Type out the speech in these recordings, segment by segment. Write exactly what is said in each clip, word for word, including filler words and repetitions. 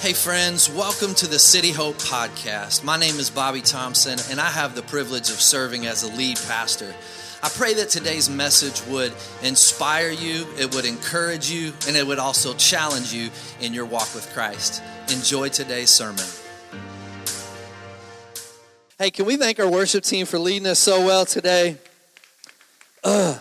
Hey friends, welcome to the City Hope Podcast. My name is Bobby Thompson, and I have the privilege of serving as a lead pastor. I pray that today's message would inspire you, it would encourage you, and it would also challenge you in your walk with Christ. Enjoy today's sermon. Hey, can we thank our worship team for leading us so well today? Ugh.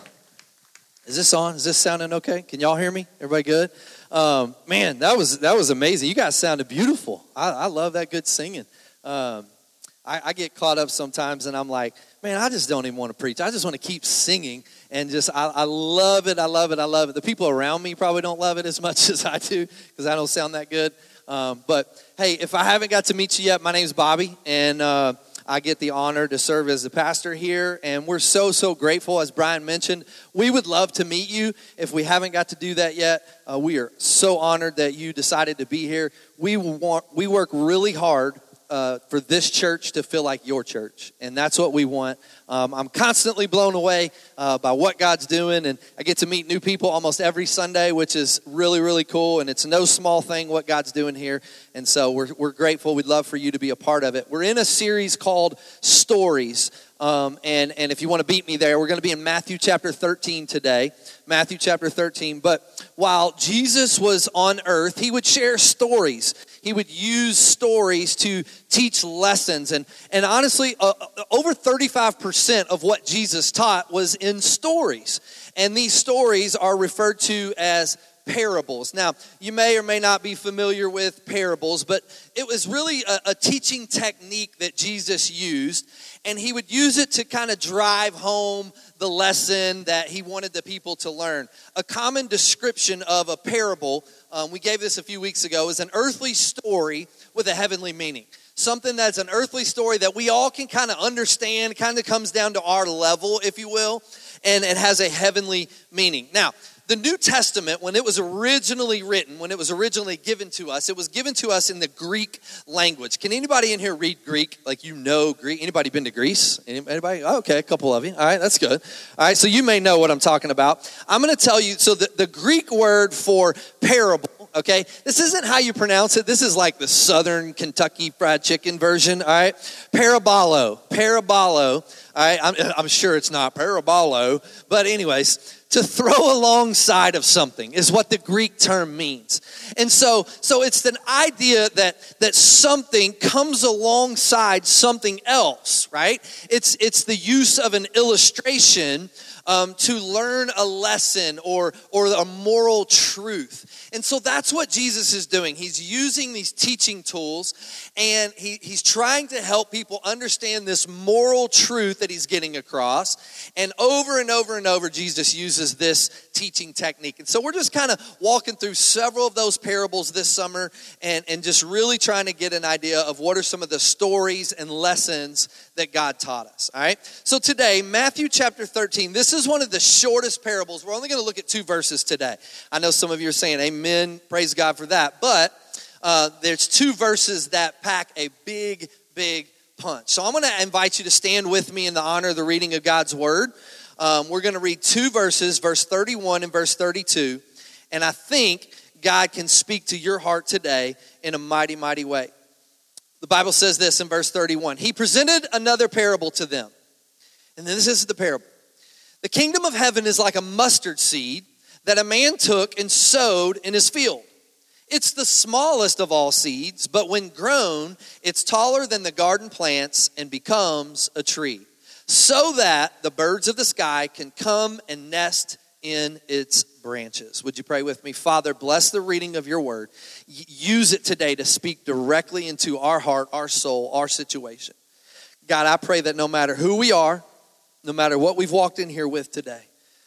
Is this on? Is this sounding okay? Can y'all hear me? Everybody good? Um, man, that was that was amazing. You guys sounded beautiful. I, I love that good singing. Um, I, I get caught up sometimes, and I'm like, man, I just don't even want to preach. I just want to keep singing, and just I, I love it. I love it. I love it. The people around me probably don't love it as much as I do because I don't sound that good. Um, but hey, if I haven't got to meet you yet, my name's Bobby, and uh, I get the honor to serve as the pastor here, and we're so, so grateful. As Brian mentioned, we would love to meet you. If we haven't got to do that yet, uh, we are so honored that you decided to be here. We want, we work really hard uh, for this church to feel like your church, and that's what we want. Um, I'm constantly blown away uh, by what God's doing, and I get to meet new people almost every Sunday, which is really, really cool, and it's no small thing what God's doing here, and so we're we're grateful. We'd love for you to be a part of it. We're in a series called Stories, um, and, and if you want to beat me there, we're going to be in Matthew chapter thirteen today, Matthew chapter thirteen, but while Jesus was on earth, he would share stories. He would use stories to teach lessons, and, and honestly, uh, over thirty-five percent of what Jesus taught was in stories. And these stories are referred to as parables. Now, you may or may not be familiar with parables, but it was really a, a teaching technique that Jesus used, and he would use it to kind of drive home the lesson that he wanted the people to learn. A common description of a parable, um, we gave this a few weeks ago, is an earthly story with a heavenly meaning. Something that's an earthly story that we all can kind of understand, kind of comes down to our level, if you will, and it has a heavenly meaning. Now, the New Testament, when it was originally written, when it was originally given to us, it was given to us in the Greek language. Can anybody in here read Greek? Like, you know Greek? Anybody been to Greece? Anybody? Oh, okay, a couple of you. All right, that's good. All right, so you may know what I'm talking about. I'm going to tell you, so the, the Greek word for parable, okay, this isn't how you pronounce it. This is like the Southern Kentucky Fried Chicken version, all right? Parabolo, parabolo, all right? I'm, I'm sure it's not parabolo, but anyways, to throw alongside of something is what the Greek term means. And so, so it's an idea that, that something comes alongside something else, right? It's, it's the use of an illustration Um, to learn a lesson or or a moral truth. And so that's what Jesus is doing. He's using these teaching tools, and he, he's trying to help people understand this moral truth that he's getting across. And over and over and over, Jesus uses this teaching technique. And so we're just kind of walking through several of those parables this summer and, and just really trying to get an idea of what are some of the stories and lessons that God taught us, all right? So today, Matthew chapter thirteen, this is one of the shortest parables. We're only going to look at two verses today. I know some of you are saying amen, praise God for that, but uh, there's two verses that pack a big, big punch. So I'm going to invite you to stand with me in the honor of the reading of God's word. Um, we're going to read two verses, verse thirty-one and verse thirty-two, and I think God can speak to your heart today in a mighty, mighty way. The Bible says this in verse thirty-one. He presented another parable to them. And then this is the parable. The kingdom of heaven is like a mustard seed that a man took and sowed in his field. It's the smallest of all seeds, but when grown, it's taller than the garden plants and becomes a tree, so that the birds of the sky can come and nest in its branches. Would you pray with me? Father, bless the reading of your word. Use it today to speak directly into our heart, our soul, our situation. God, I pray that no matter who we are, no matter what we've walked in here with today,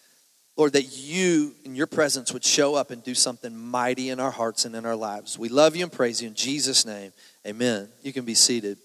Lord, that you in your presence would show up and do something mighty in our hearts and in our lives. We love you and praise you in Jesus' name. Amen. You can be seated.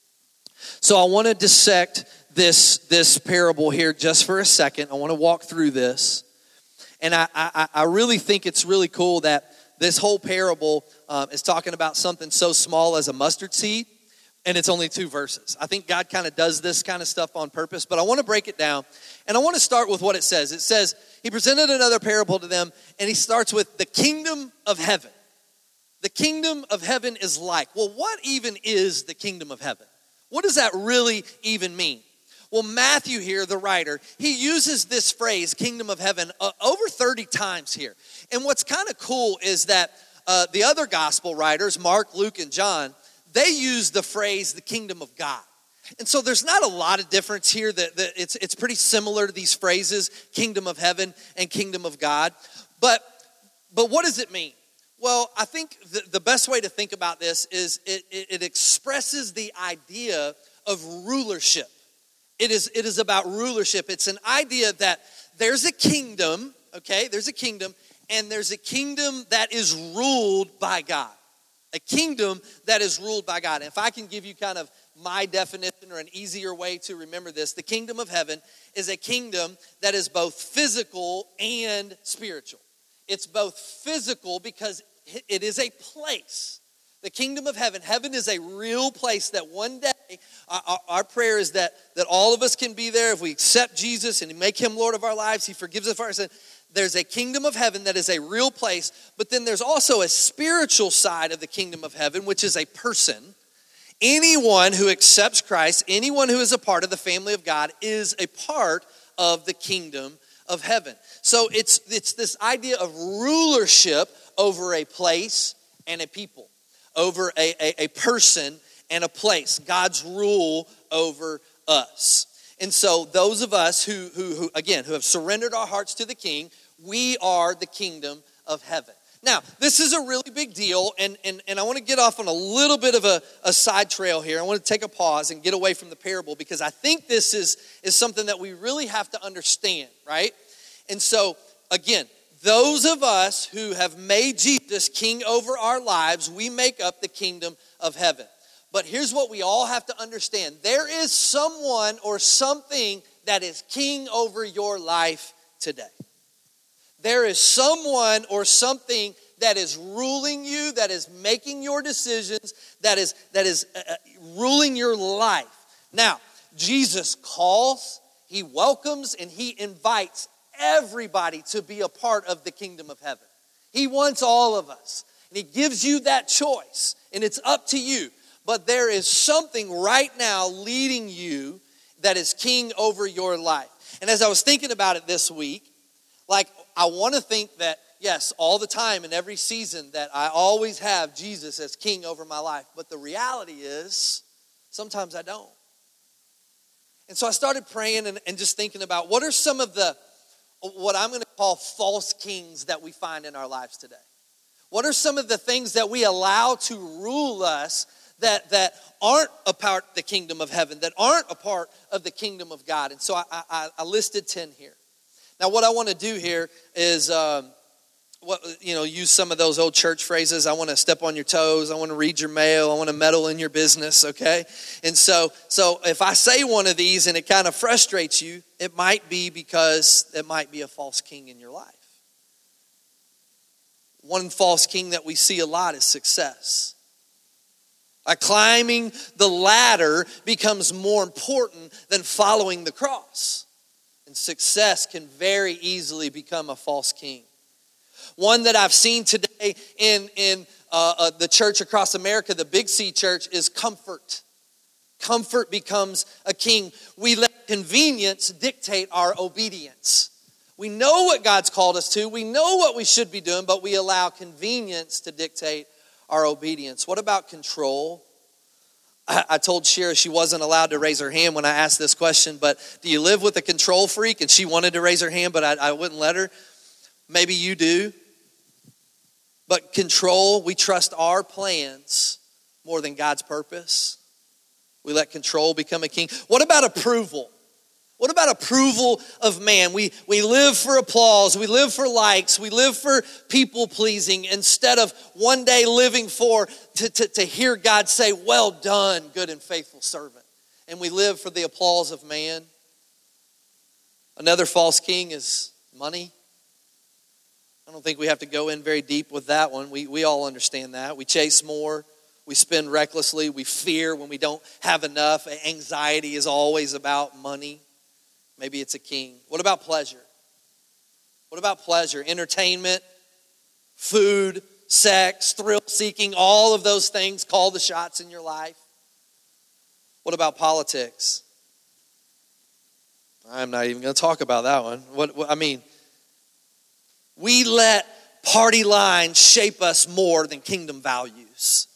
So I want to dissect this, this parable here just for a second. I want to walk through this. And I, I, I really think it's really cool that this whole parable um, is talking about something so small as a mustard seed, and it's only two verses. I think God kind of does this kind of stuff on purpose, but I want to break it down, and I want to start with what it says. It says, he presented another parable to them, and he starts with the kingdom of heaven. The kingdom of heaven is like. Well, what even is the kingdom of heaven? What does that really even mean? Well, Matthew here, the writer, he uses this phrase, kingdom of heaven, uh, over thirty times here. And what's kind of cool is that uh, the other gospel writers, Mark, Luke, and John, they use the phrase, the kingdom of God. And so there's not a lot of difference here. That, that it's, it's pretty similar to these phrases, kingdom of heaven and kingdom of God. But, but what does it mean? Well, I think the, the best way to think about this is it, it, it expresses the idea of rulership. It is, it is about rulership. It's an idea that there's a kingdom, okay? There's a kingdom, and there's a kingdom that is ruled by God. A kingdom that is ruled by God. And if I can give you kind of my definition or an easier way to remember this, the kingdom of heaven is a kingdom that is both physical and spiritual. It's both physical because it is a place. The kingdom of heaven, heaven is a real place that one day, our, our prayer is that, that all of us can be there if we accept Jesus and make him Lord of our lives. He forgives us for our sin. There's a kingdom of heaven that is a real place, but then there's also a spiritual side of the kingdom of heaven, which is a person. Anyone who accepts Christ, anyone who is a part of the family of God is a part of the kingdom of heaven. So it's, it's this idea of rulership over a place and a people, over a, a, a person and a place, God's rule over us. And so those of us who, who, who, again, who have surrendered our hearts to the King, we are the kingdom of heaven. Now, this is a really big deal, and, and, and I want to get off on a little bit of a, a side trail here. I want to take a pause and get away from the parable because I think this is, is something that we really have to understand, right? And so, again, those of us who have made Jesus king over our lives, we make up the kingdom of heaven. But here's what we all have to understand. There is someone or something that is king over your life today. There is someone or something that is ruling you, that is making your decisions, that is, that is uh, ruling your life. Now, Jesus calls, he welcomes, and he invites everybody to be a part of the kingdom of heaven. He wants all of us. And he gives you that choice. And it's up to you. But there is something right now leading you that is king over your life. And as I was thinking about it this week, like I want to think that, yes, all the time in every season that I always have Jesus as king over my life. But the reality is, sometimes I don't. And so I started praying and, and just thinking about what are some of the, what I'm going to call false kings that we find in our lives today. What are some of the things that we allow to rule us that, that aren't a part of the kingdom of heaven, that aren't a part of the kingdom of God? And so I, I, I listed ten here. Now what I want to do here is, um, what you know, use some of those old church phrases. I want to step on your toes. I want to read your mail. I want to meddle in your business, okay? And so, so if I say one of these and it kind of frustrates you, it might be because it might be a false king in your life. One false king that we see a lot is success. Like climbing the ladder becomes more important than following the cross. And success can very easily become a false king. One that I've seen today in, in uh, uh, the church across America, the Big C church, is comfort. Comfort becomes a king. We let convenience dictate our obedience. We know what God's called us to. We know what we should be doing, but we allow convenience to dictate our obedience. What about control? I, I told Shira she wasn't allowed to raise her hand when I asked this question, but do you live with a control freak? And she wanted to raise her hand, but I, I wouldn't let her. Maybe you do. But control, we trust our plans more than God's purpose. We let control become a king. What about approval? What about approval of man? We, we live for applause. We live for likes. We live for people pleasing instead of one day living for to, to, to hear God say, well done, good and faithful servant. And we live for the applause of man. Another false king is money. I don't think we have to go in very deep with that one. We, we all understand that. We chase more. We spend recklessly. We fear when we don't have enough. Anxiety is always about money. Maybe it's a king. What about pleasure? What about pleasure? Entertainment, food, sex, thrill-seeking, all of those things call the shots in your life? What about politics? I'm not even going to talk about that one. What, what I mean, we let party lines shape us more than kingdom values.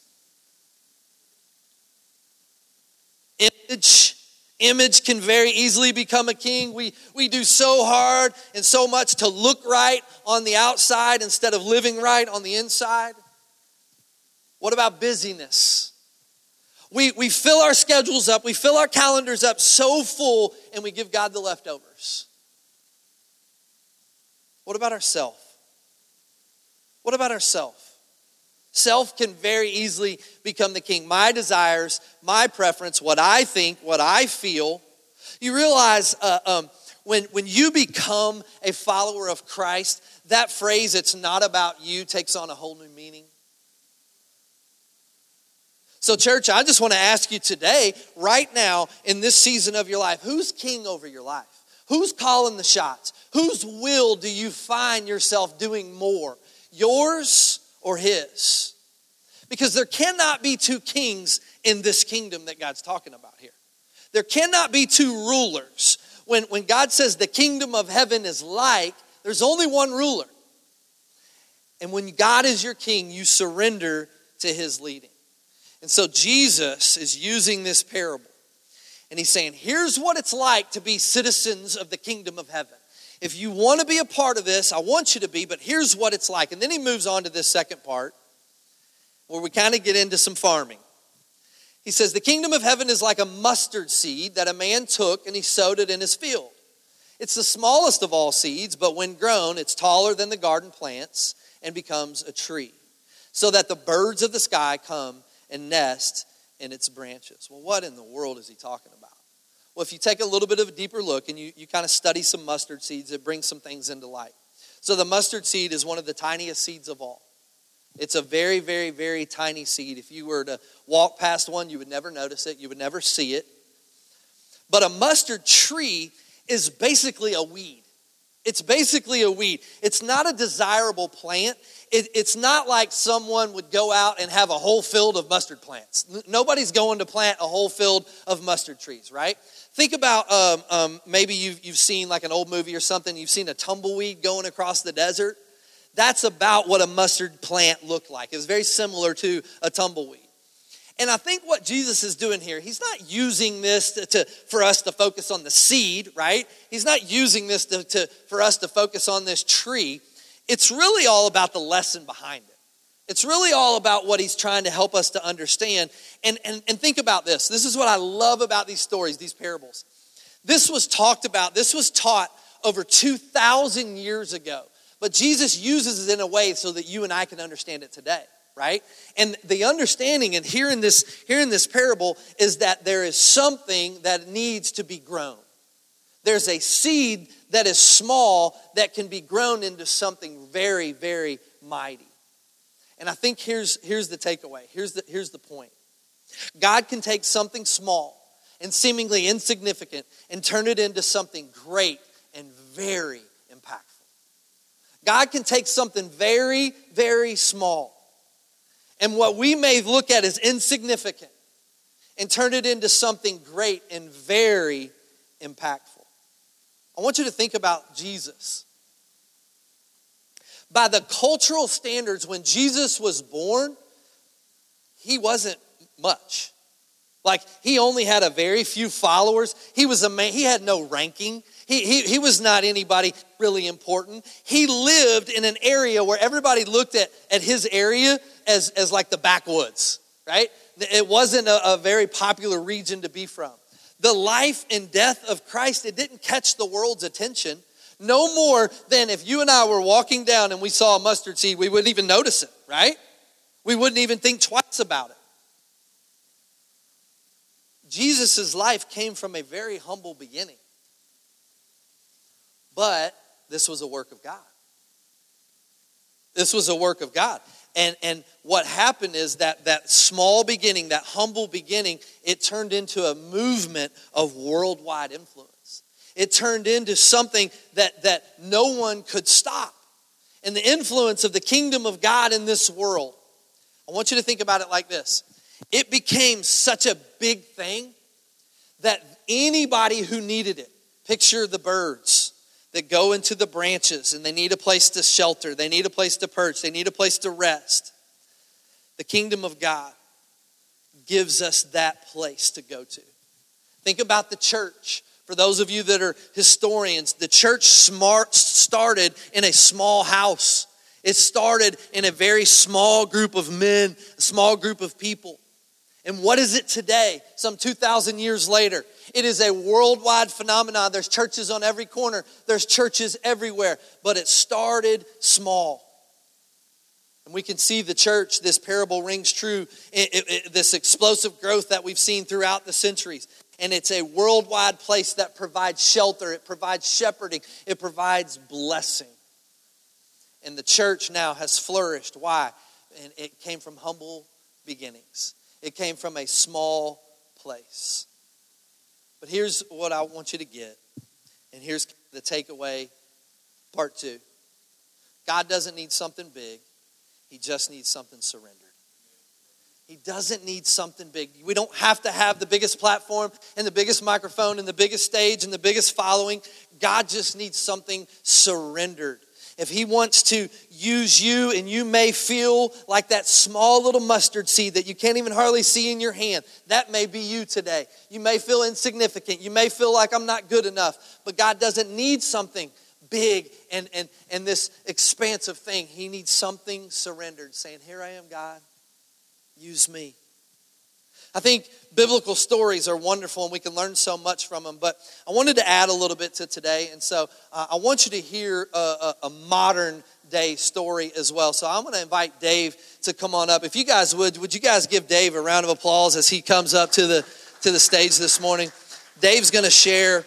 Image, image can very easily become a king. We, we do so hard and so much to look right on the outside instead of living right on the inside. What about busyness? We, we fill our schedules up, we fill our calendars up so full, and we give God the leftovers. What about ourself? What about ourself? Self can very easily become the king. My desires, my preference, what I think, what I feel. You realize uh, um, when, when you become a follower of Christ, that phrase, "it's not about you," takes on a whole new meaning. So church, I just want to ask you today, right now, in this season of your life, who's king over your life? Who's calling the shots? Whose will do you find yourself doing more? Yours or his? Because there cannot be two kings in this kingdom that God's talking about here. There cannot be two rulers. When, when God says the kingdom of heaven is like, there's only one ruler. And when God is your king, you surrender to his leading. And so Jesus is using this parable. And he's saying, here's what it's like to be citizens of the kingdom of heaven. If you want to be a part of this, I want you to be, but here's what it's like. And then he moves on to this second part where we kind of get into some farming. He says, the kingdom of heaven is like a mustard seed that a man took and he sowed it in his field. It's the smallest of all seeds, but when grown, it's taller than the garden plants and becomes a tree, so that the birds of the sky come and nest in its branches. Well, what in the world is he talking about? Well, if you take a little bit of a deeper look and you, you kind of study some mustard seeds, it brings some things into light. So the mustard seed is one of the tiniest seeds of all. It's a very, very, very tiny seed. If you were to walk past one, you would never notice it. You would never see it. But a mustard tree is basically a weed. It's basically a weed. It's not a desirable plant. It, it's not like someone would go out and have a whole field of mustard plants. N- nobody's going to plant a whole field of mustard trees, right? Think about um, um, maybe you've, you've seen like an old movie or something. You've seen a tumbleweed going across the desert. That's about what a mustard plant looked like. It's very similar to a tumbleweed. And I think what Jesus is doing here, he's not using this to, to for us to focus on the seed, right? He's not using this to, to for us to focus on this tree. It's really all about the lesson behind it. It's really all about what he's trying to help us to understand. And, and, and think about this. This is what I love about these stories, these parables. This was talked about, this was taught over two thousand years ago. But Jesus uses it in a way so that you and I can understand it today. Right? And the understanding and hearing this, hearing this parable is that there is something that needs to be grown. There's a seed that is small that can be grown into something very, very mighty. And I think here's, here's the takeaway. Here's the, here's the point. God can take something small and seemingly insignificant and turn it into something great and very impactful. God can take something very, very small and what we may look at as insignificant and turn it into something great and very impactful. I want you to think about Jesus. By the cultural standards, when Jesus was born, he wasn't much. Like, he only had a very few followers. He was a man, he had no ranking. He, he, he was not anybody really important. He lived in an area where everybody looked at, at his area as, as like the backwoods, right? It wasn't a, a very popular region to be from. The life and death of Christ, it didn't catch the world's attention. No more than if you and I were walking down and we saw a mustard seed, we wouldn't even notice it, right? We wouldn't even think twice about it. Jesus' life came from a very humble beginning. But this was a work of God. This was a work of God. And, and what happened is that that small beginning, that humble beginning, it turned into a movement of worldwide influence. It turned into something that, that no one could stop. and the influence of the kingdom of God in this world, I want you to think about it like this. It became such a big thing that anybody who needed it, picture the birds that go into the branches and they need a place to shelter, they need a place to perch, they need a place to rest. The kingdom of God gives us that place to go to. Think about the church. For those of you that are historians, the church smart started in a small house. It started in a very small group of men, a small group of people. And what is it today, some two thousand years later? It is a worldwide phenomenon. There's churches on every corner. There's churches everywhere. But it started small. And we can see the church, this parable rings true, it, it, it, this explosive growth that we've seen throughout the centuries. And it's a worldwide place that provides shelter. It provides shepherding. It provides blessing. And the church now has flourished. Why? And it came from humble beginnings. It came from a small place. But here's what I want you to get. And here's the takeaway, part two. God doesn't need something big. He just needs something surrendered. He doesn't need something big. We don't have to have the biggest platform and the biggest microphone and the biggest stage and the biggest following. God just needs something surrendered. If he wants to use you, and you may feel like that small little mustard seed that you can't even hardly see in your hand, that may be you today. You may feel insignificant. You may feel like I'm not good enough. But God doesn't need something big and, and, and this expansive thing. He needs something surrendered, saying, here I am, God. Use me. I think biblical stories are wonderful and we can learn so much from them, but I wanted to add a little bit to today, and so uh, I want you to hear a, a, a modern day story as well. So I'm going to invite Dave to come on up. If you guys would, would you guys give Dave a round of applause as he comes up to the to the stage this morning? Dave's going to share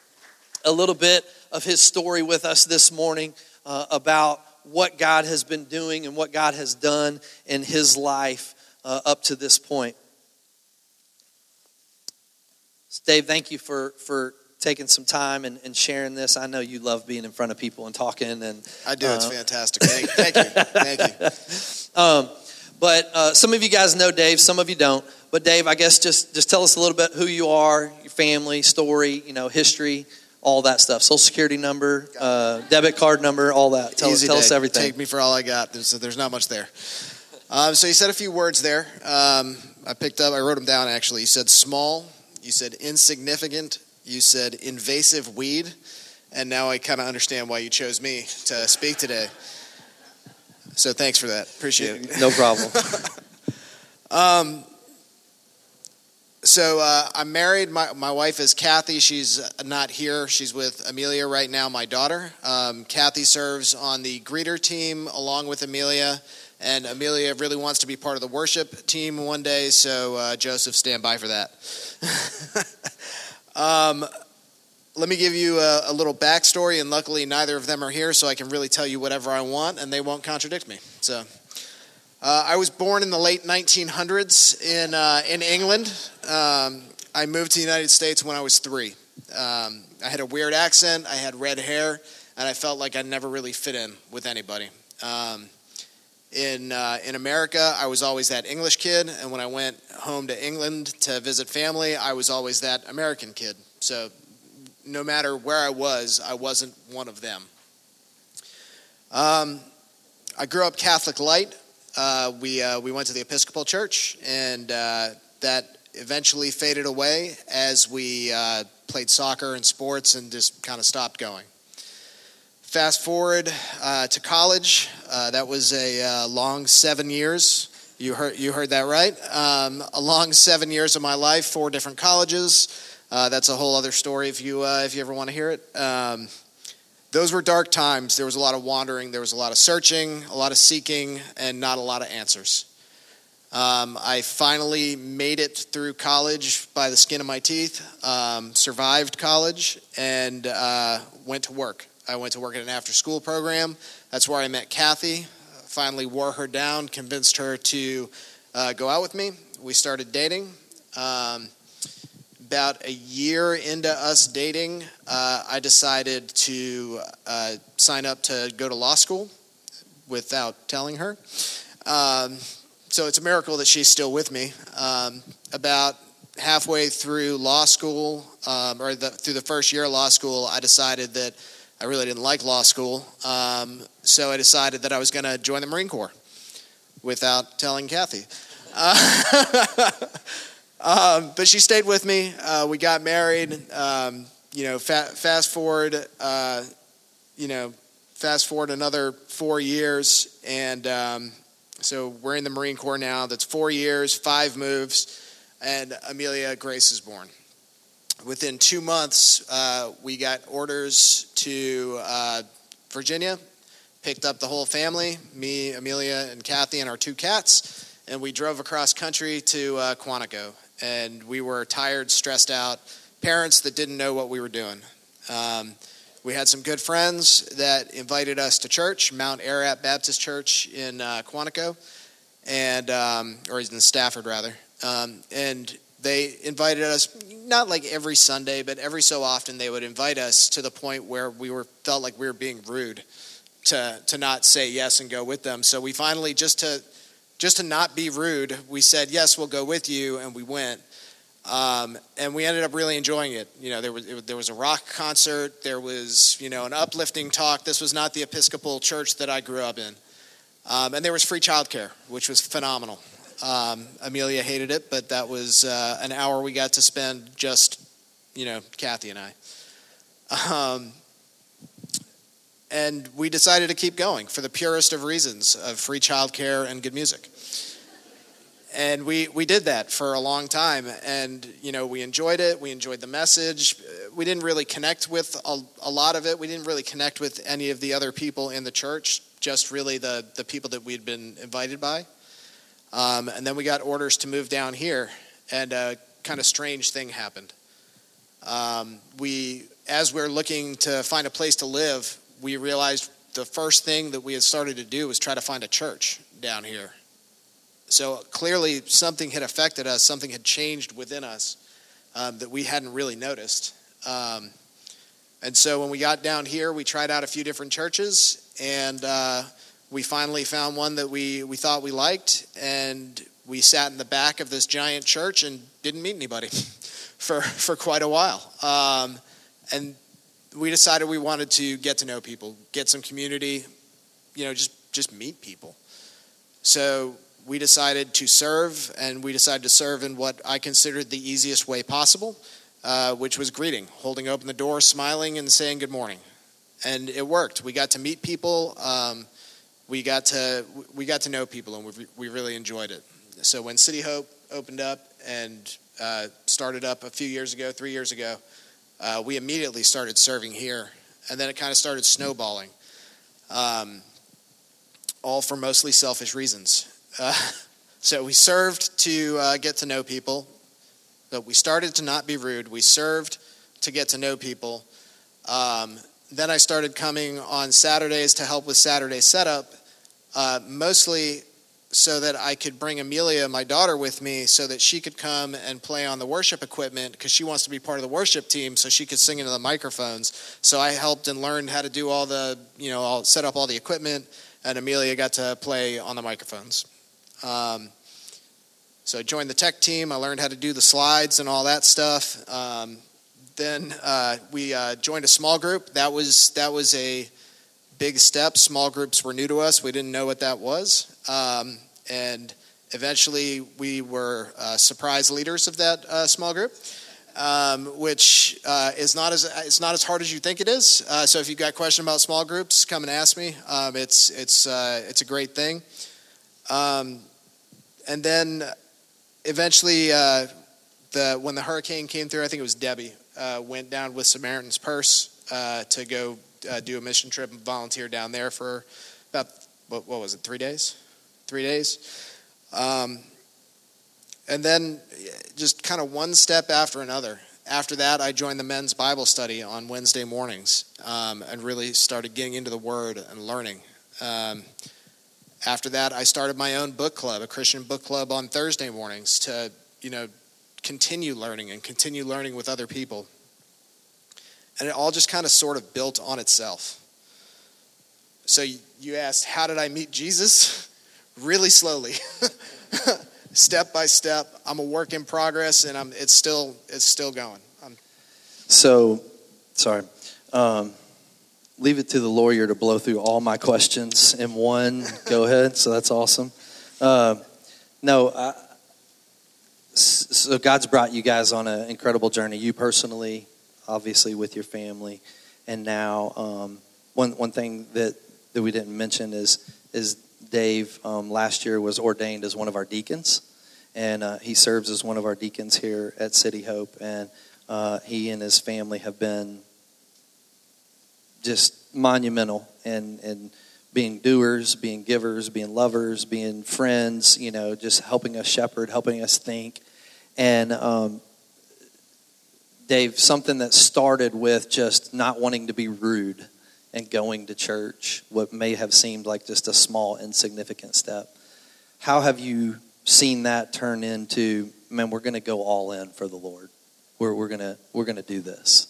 a little bit of his story with us this morning uh, about what God has been doing and what God has done in his life uh, up to this point. Dave, thank you for, for taking some time and, and sharing this. I know you love being in front of people and talking. And I do. Uh, it's fantastic. Thank, thank you. Thank you. Um, but uh, some of you guys know Dave, some of you don't. But Dave, I guess just, just tell us a little bit who you are, your family, story, you know, history, all that stuff. Social security number, uh, debit card number, all that. Tell, Easy tell day. us everything. Take me for all I got. There's, there's not much there. Um, so you said a few words there. Um, I picked up, I wrote them down actually. You said small. You said insignificant. You said invasive weed. And now I kind of understand why you chose me to speak today. So thanks for that. Appreciate it. No problem. um, so uh, I'm married. My, my wife is Kathy. She's not here. She's with Amelia right now, my daughter. Um, Kathy serves on the greeter team along with Amelia. And Amelia really wants to be part of the worship team one day, so uh, Joseph, stand by for that. um, let me give you a, a little backstory, and luckily neither of them are here, so I can really tell you whatever I want, and they won't contradict me. So, uh, I was born in the late nineteen hundreds in uh, in England. Um, I moved to the United States when I was three. Um, I had a weird accent, I had red hair, and I felt like I never really fit in with anybody. Um, In uh, in America, I was always that English kid, and when I went home to England to visit family, I was always that American kid. So no matter where I was, I wasn't one of them. Um, I grew up Catholic light. Uh, we uh, we went to the Episcopal Church, and uh, that eventually faded away as we uh, played soccer and sports and just kind of stopped going. Fast forward uh, to college. Uh, that was a uh, long seven years. You heard you heard that right. Um, a long seven years of my life, four different colleges. Uh, that's a whole other story if you uh, if you ever want to hear it. Um, those were dark times. There was a lot of wandering. There was a lot of searching, a lot of seeking, and not a lot of answers. Um, I finally made it through college by the skin of my teeth. Um, survived college and uh, went to work. I went to work at an after-school program. That's where I met Kathy. Finally wore her down, convinced her to uh, go out with me. We started dating. Um, about a year into us dating, uh, I decided to uh, sign up to go to law school. without telling her. Um, so it's a miracle that she's still with me. Um, about halfway through law school, um, or the, through the first year of law school, I decided that I really didn't like law school. Um, so I decided that I was going to join the Marine Corps without telling Kathy. Uh, um, but she stayed with me. Uh, we got married. Um, you know, fa- fast forward, uh, you know, fast forward another four years, and um, so we're in the Marine Corps now. That's four years, five moves, and Amelia Grace is born. Within two months, uh, we got orders to uh, Virginia, picked up the whole family, me, Amelia, and Kathy, and our two cats, and we drove across country to uh, Quantico. And we were tired, stressed out, parents that didn't know what we were doing. Um, we had some good friends that invited us to church, Mount Ararat Baptist Church in uh, Quantico, and um, or in Stafford, rather. Um, and they invited us, not like every Sunday, but every so often they would invite us to the point where we were felt like we were being rude to to not say yes and go with them. So we finally, just to just to not be rude, we said, yes, we'll go with you, and we went. Um, and we ended up really enjoying it. You know, there was it, there was a rock concert, there was, you know, an uplifting talk. This was not the Episcopal church that I grew up in. Um, and there was free childcare, which was phenomenal. Um, Amelia hated it, but that was uh, an hour we got to spend just, you know, Kathy and I. Um, and we decided to keep going for the purest of reasons of free childcare and good music. And we, we did that for a long time, and, you know, we enjoyed it. We enjoyed the message. We didn't really connect with a, a lot of it. We didn't really connect with any of the other people in the church, just really the, the people that we'd been invited by. Um, and then we got orders to move down here, and a kind of strange thing happened. Um, we, as we were looking to find a place to live, we realized the first thing that we had started to do was try to find a church down here. So clearly something had affected us, something had changed within us um, that we hadn't really noticed. Um, and so when we got down here, we tried out a few different churches, and uh, we finally found one that we, we thought we liked, and we sat in the back of this giant church and didn't meet anybody for, for quite a while. Um, and we decided we wanted to get to know people, get some community, you know, just, just meet people. So we decided to serve, and we decided to serve in what I considered the easiest way possible, uh, which was greeting, holding open the door, smiling, and saying good morning. And it worked. We got to meet people. Um, we got to we got to know people, and we we really enjoyed it. So when City Hope opened up and uh, started up a few years ago, three years ago, uh, we immediately started serving here, and then it kind of started snowballing, um, all for mostly selfish reasons. Uh, so we served to uh, get to know people, but we started to not be rude. We served to get to know people. Um, then I started coming on Saturdays to help with Saturday setup, uh, mostly so that I could bring Amelia, my daughter, with me so that she could come and play on the worship equipment because she wants to be part of the worship team so she could sing into the microphones. So I helped and learned how to do all the, you know, I'll set up all the equipment, and Amelia got to play on the microphones. Um, so I joined the tech team. I learned how to do the slides and all that stuff. Um, then uh, we uh, joined a small group. That was that was a big step. Small groups were new to us. We didn't know what that was. Um, and eventually we were uh, surprise leaders of that uh, small group, um, which uh, is not as it's not as hard as you think it is. Uh, so if you've got a question about small groups, come and ask me. Um, it's it's uh, it's a great thing. Um, And then eventually, uh, the when the hurricane came through, I think it was Debbie, uh, went down with Samaritan's Purse uh, to go uh, do a mission trip and volunteer down there for about, what, what was it, three days? Three days. Um, and then just kind of one step after another. After that, I joined the men's Bible study on Wednesday mornings um, and really started getting into the Word and learning. Um After that, I started my own book club, a Christian book club on Thursday mornings to, you know, continue learning and continue learning with other people. And it all just kind of sort of built on itself. So you asked, how did I meet Jesus? Really slowly, step by step. I'm a work in progress, and I'm it's still it's still going. I'm, so, sorry. Um, leave it to the lawyer to blow through all my questions in one. Go ahead. So that's awesome. Uh, no, I, so God's brought you guys on an incredible journey. You personally, obviously, with your family, and now um, one one thing that, that we didn't mention is is Dave um, last year was ordained as one of our deacons, and uh, he serves as one of our deacons here at City Hope, and uh, he and his family have been just monumental in, in being doers, being givers, being lovers, being friends, you know, just helping us shepherd, helping us think. And um, Dave, something that started with just not wanting to be rude and going to church, what may have seemed like just a small, insignificant step. How have you seen that turn into, man, we're going to go all in for the Lord. We're we're gonna we're gonna do this.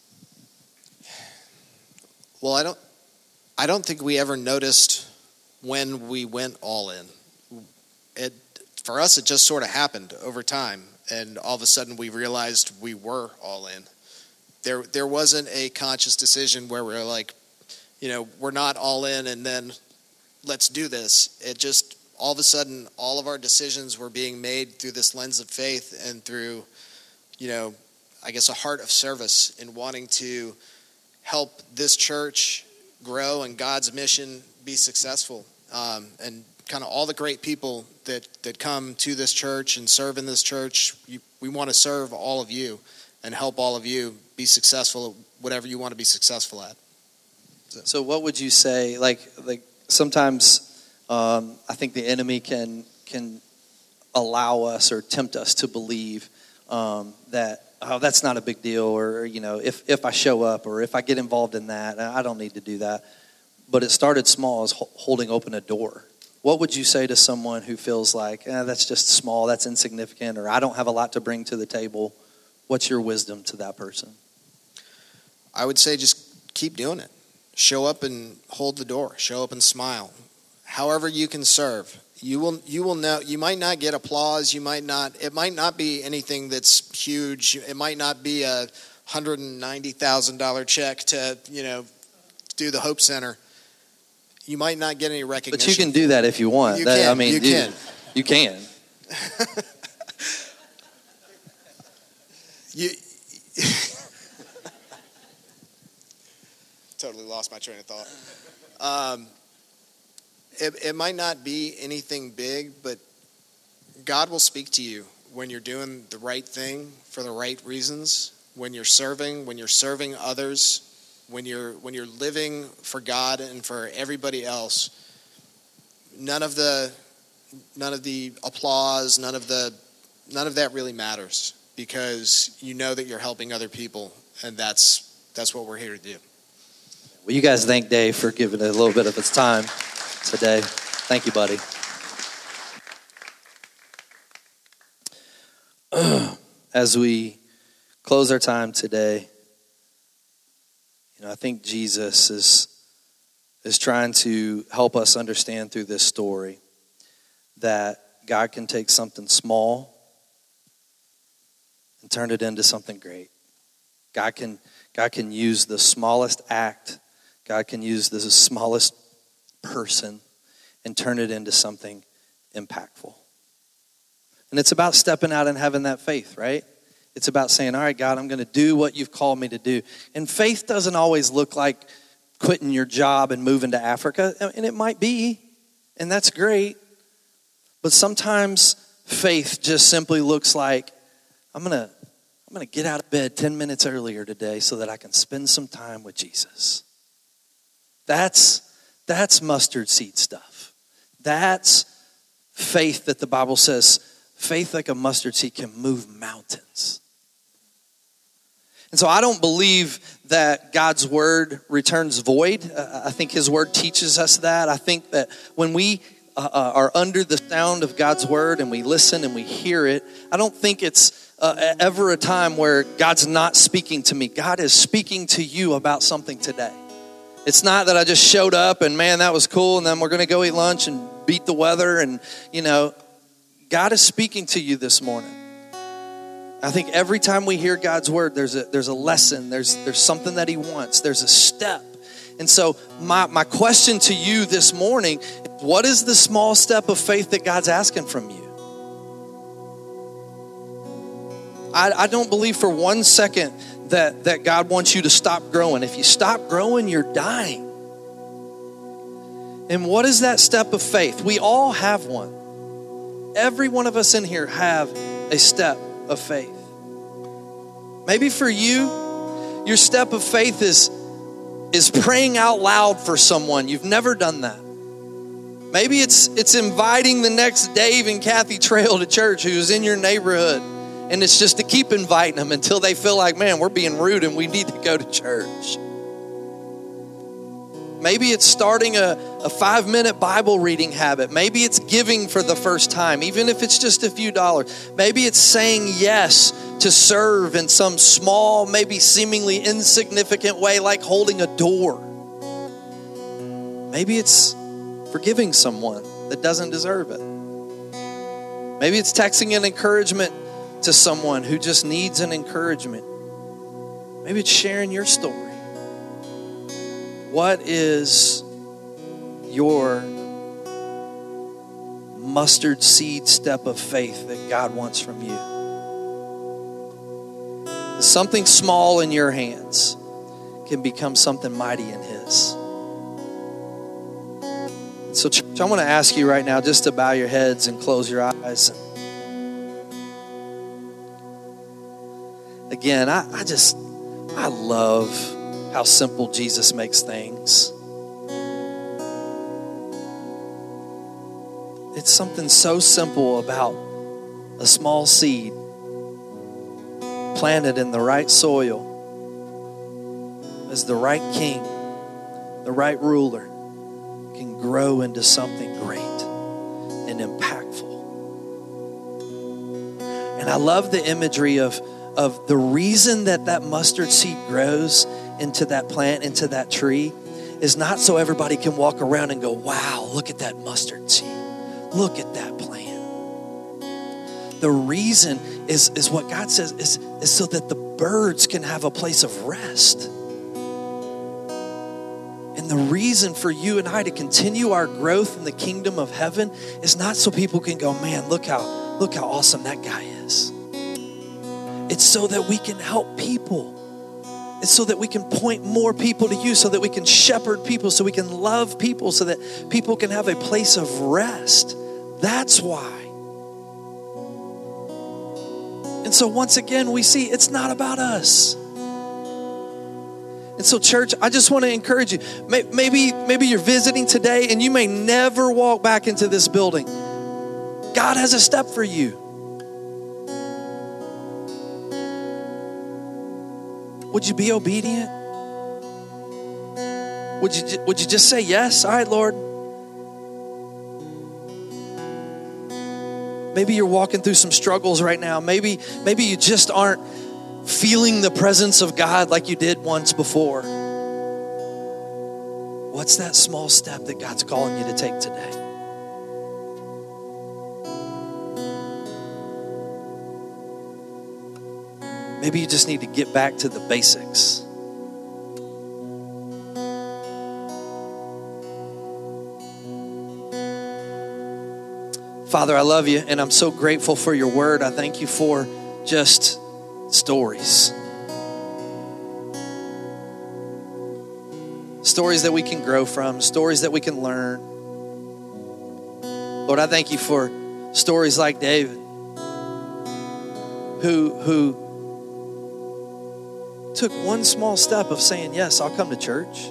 Well, I don't I don't think we ever noticed when we went all in. It for us, it just sort of happened over time, and all of a sudden we realized we were all in. There there wasn't a conscious decision where we were like, you know, we're not all in, and then let's do this. It just all of a sudden, all of our decisions were being made through this lens of faith and through, you know, I guess a heart of service in wanting to help this church grow and God's mission be successful. Um, and kind of all the great people that, that come to this church and serve in this church, you, we want to serve all of you and help all of you be successful at whatever you want to be successful at. So, so what would you say, like, like sometimes um, I think the enemy can can allow us or tempt us to believe um, that, oh, that's not a big deal, or, you know, if, if I show up or if I get involved in that, I don't need to do that. But it started small as holding open a door. What would you say to someone who feels like, eh, that's just small, that's insignificant, or I don't have a lot to bring to the table? What's your wisdom to that person? I would say just keep doing it. Show up and hold the door. Show up and smile. However you can serve. You will you will know you might not get applause, you might not it might not be anything that's huge. It might not be a one hundred ninety thousand dollars check to, you know, do the Hope Center. You might not get any recognition. But you can do that if you want. You that, can. I mean, you you can. You can. you totally lost my train of thought. Um, it, it might not be anything big, but God will speak to you when you're doing the right thing for the right reasons, when you're serving, when you're serving others, when you're when you're living for God and for everybody else. None of the none of the applause, none of the none of that really matters, because you know that you're helping other people, and that's that's what we're here to do. Well, you guys thank Dave for giving a little bit of his time today. Thank you, buddy. As we close our time today, you know, I think Jesus is is trying to help us understand through this story that God can take something small and turn it into something great. God can God can use the smallest act. God can use the smallest person and turn it into something impactful. And it's about stepping out and having that faith, right? It's about saying, all right, God, I'm going to do what you've called me to do. And faith doesn't always look like quitting your job and moving to Africa. And it might be, and that's great. But sometimes faith just simply looks like, I'm going to I'm going to get out of bed ten minutes earlier today so that I can spend some time with Jesus. That's, that's mustard seed stuff. That's faith that the Bible says, faith like a mustard seed can move mountains. And so I don't believe that God's word returns void. Uh, I think his word teaches us that. I think that when we uh, are under the sound of God's word and we listen and we hear it, I don't think it's uh, ever a time where God's not speaking to me. God is speaking to you about something today. It's not that I just showed up and man, that was cool. And then we're going to go eat lunch and beat the weather. And, you know, God is speaking to you this morning. I think every time we hear God's word, there's a there's a lesson. There's there's something that he wants. There's a step. And so my, my question to you this morning, what is the small step of faith that God's asking from you? I, I don't believe for one second that, that God wants you to stop growing. If you stop growing, you're dying. And what is that step of faith? We all have one. Every one of us in here have a step of faith. Maybe for you, your step of faith is, is praying out loud for someone. You've never done that. Maybe it's it's inviting the next Dave and Kathy Trail to church who's in your neighborhood. And it's just to keep inviting them until they feel like, man, we're being rude and we need to go to church. Maybe it's starting a, a five-minute Bible reading habit. Maybe it's giving for the first time, even if it's just a few dollars. Maybe it's saying yes to serve in some small, maybe seemingly insignificant way, like holding a door. Maybe it's forgiving someone that doesn't deserve it. Maybe it's texting an encouragement to someone who just needs an encouragement. Maybe it's sharing your story. What is your mustard seed step of faith that God wants from you? Something small in your hands can become something mighty in His. So church, I want to ask you right now just to bow your heads and close your eyes. Again, I, I just, I love how simple Jesus makes things. It's something so simple about a small seed planted in the right soil as the right king, the right ruler can grow into something great and impactful. And I love the imagery of of the reason that that mustard seed grows into that plant, into that tree, is not so everybody can walk around and go, wow, look at that mustard seed. Look at that plant. The reason is, is what God says is, is so that the birds can have a place of rest. And the reason for you and I to continue our growth in the kingdom of heaven is not so people can go, man, look how, look how awesome that guy is. It's so that we can help people. It's so that we can point more people to you, so that we can shepherd people, so we can love people, so that people can have a place of rest. That's why. And so once again, we see it's not about us. And so church, I just want to encourage you. Maybe, maybe you're visiting today and you may never walk back into this building. God has a step for you. Would you be obedient? Would you, would you just say yes? All right, Lord. Maybe you're walking through some struggles right now. Maybe, maybe you just aren't feeling the presence of God like you did once before. What's that small step that God's calling you to take today? Maybe you just need to get back to the basics. Father, I love you, and I'm so grateful for your word. I thank you for just stories. Stories that we can grow from, stories that we can learn. Lord, I thank you for stories like David, who, who took one small step of saying, yes, I'll come to church.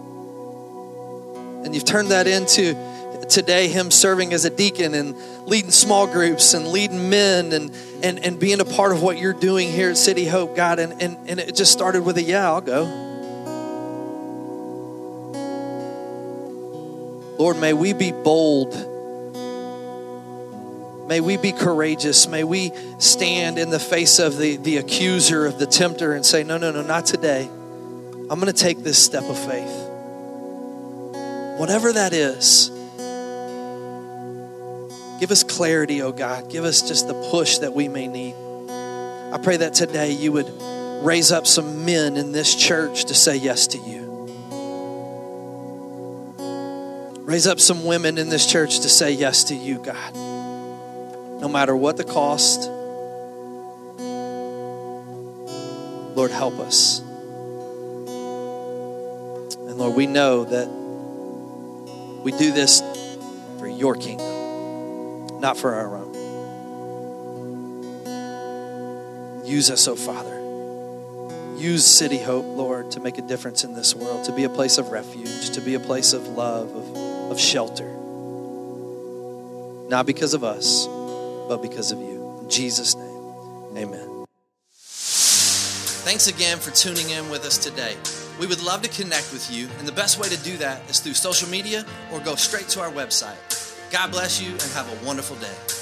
And you've turned that into today him serving as a deacon and leading small groups and leading men and and, and being a part of what you're doing here at City Hope, God. And, and, and it just started with a, yeah, I'll go. Lord, may we be bold. May we be courageous. May we stand in the face of the, the accuser, of the tempter, and say, no, no, no, not today. I'm going to take this step of faith. Whatever that is, give us clarity, oh God. Give us just the push that we may need. I pray that today you would raise up some men in this church to say yes to you. Raise up some women in this church to say yes to you, God. No matter what the cost, Lord, help us. And Lord, we know that we do this for your kingdom, not for our own. Use us, oh Father. Use City Hope, Lord, to make a difference in this world, to be a place of refuge, to be a place of love, of, of shelter. Not because of us, but because of you. In Jesus' name, amen. Thanks again for tuning in with us today. We would love to connect with you, and the best way to do that is through social media or go straight to our website. God bless you and have a wonderful day.